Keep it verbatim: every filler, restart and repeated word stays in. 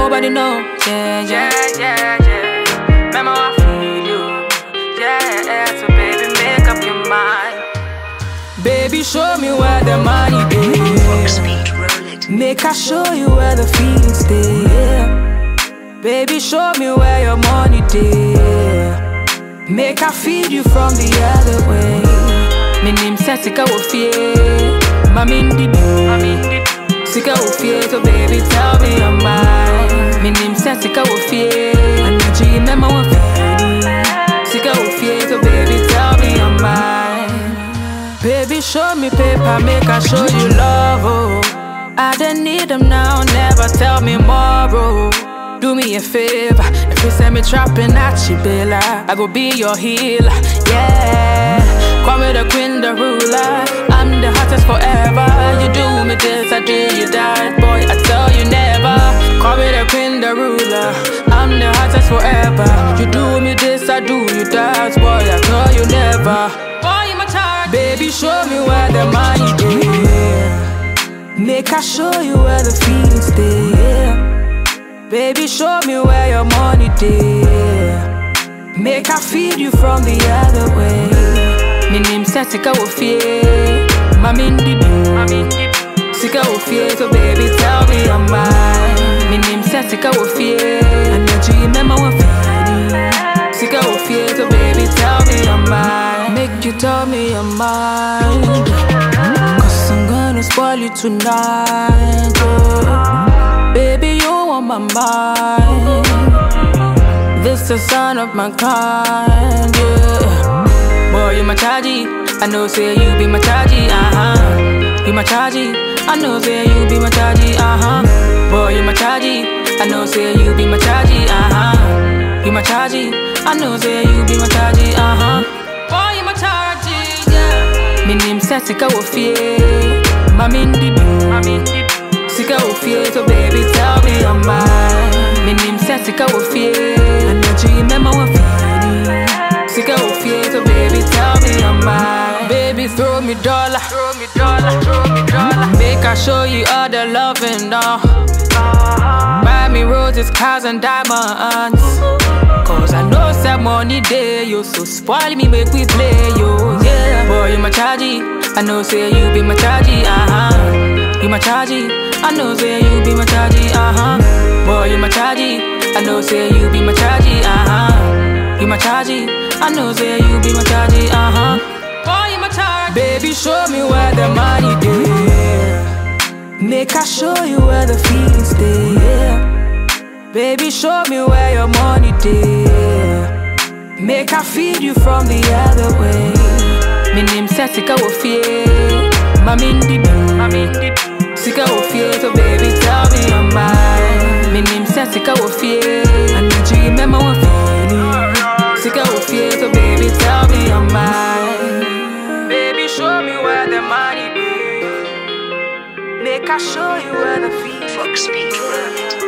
nobody knows. Yeah, yeah, yeah, yeah, yeah. Remember I feel you. Yeah, yeah, so baby, make up your mind. Baby, show me where the money is. Make I show you where the feelings stay. Yeah. Baby, show me where your money is. Make I feed you from the other way. My name says Sika Wofie. Mami Ndidi. Sika Wofie, so baby, tell me your mind. My name says Sika Wofie. And I dream remember one thing. Sika Wofie, so baby, tell me your mind. Baby, show me paper, make I show you love, oh. I don't need them now, never tell me more, oh. Do me a favor, if you send me trapping at Chibela, I go be your healer, yeah. Call me the queen, the ruler, I'm the hottest forever. You do me this, I do you that, boy, I tell you never. Call me the queen, the ruler, I'm the hottest forever. You do me this, I do you that, boy, I tell you never. Baby, show me where the money is. Make I show you where the feelings stay. Baby, show me where your money is. Make I feed you from the other way. My name says Sika Wofie. Mami Ndidi. Sika Wofie, so baby, tell me your mind. My name says Sika Wofie. And I dream remember one thing. Sika Wofie, so baby, tell me your mind. Make you tell me your mind, cause I'm gonna spoil you tonight, oh. Baby, you on my mind. This the sign of my kind, yeah. Boy, you my chargy, I know say you be my chargy, uh-huh. You my chargy, I know say you be my chargy, uh-huh. Boy, you my chargy, I know say you be my chargy, uh-huh. You my chargy, I know say you be my chargy, uh-huh. Boy, you my chargy, yeah. My name says Sika Wofie. Mami Ndidi. Sika Wofie, so baby, tell me your mind. My name says Sika Wofie. And I dream remember one thing. Sika Wofie, so baby, tell me your mind. Baby, throw me dollar, throw me dollar, throw me dollar. Make I show you all the loving now. Buy me roses, cars, and diamonds. Cause I know some money there, yo. So spoil me, make we play, yo. Yeah. Boy, you my chargy, I know say you be my chargy, uh-huh. You my chargy, I know say you be my chargy, uh-huh. Boy, you my chargy, I know say you be my chargy, uh-huh. You my chargy, I know say you be my chargy, uh-huh. Boy, you my chargy. Baby, show me where the money is. Make I show you where the feelings stay, yeah. Baby, show me where your money is. Make I feed you from the other way. My name says Sika Wofie. Mami Ndidi. Sika Wofie, so baby, tell me your mind. My name says Sika Wofie. And I dream remember one thing. Sika Wofie, so baby, tell me your mind. Baby, show me where the money is. Make I show you where the feelings. Fox Speed Road.